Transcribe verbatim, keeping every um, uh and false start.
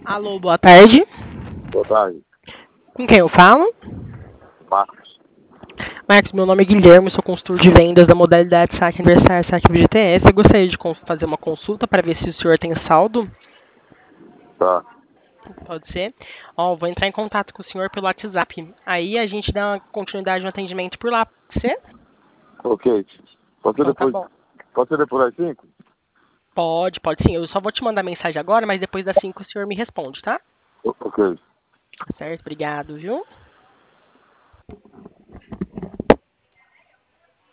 Alô, boa tarde. Boa tarde. Com quem eu falo? Marcos. Marcos, meu nome é Guilherme, sou consultor de vendas da modalidade Saque Aniversário Saque V G T S. Eu gostaria de con- fazer uma consulta para ver se o senhor tem saldo. Tá. Pode ser? Ó, vou entrar em contato com o senhor pelo WhatsApp. Aí a gente dá uma continuidade no atendimento por lá. Pode ser? Ok. Pode ser Então tá depois. bom. Pode ser depois das cinco? Pode, pode sim. Eu só vou te mandar mensagem agora, mas depois das cinco o senhor me responde, tá? O- Ok. Certo, obrigado, viu?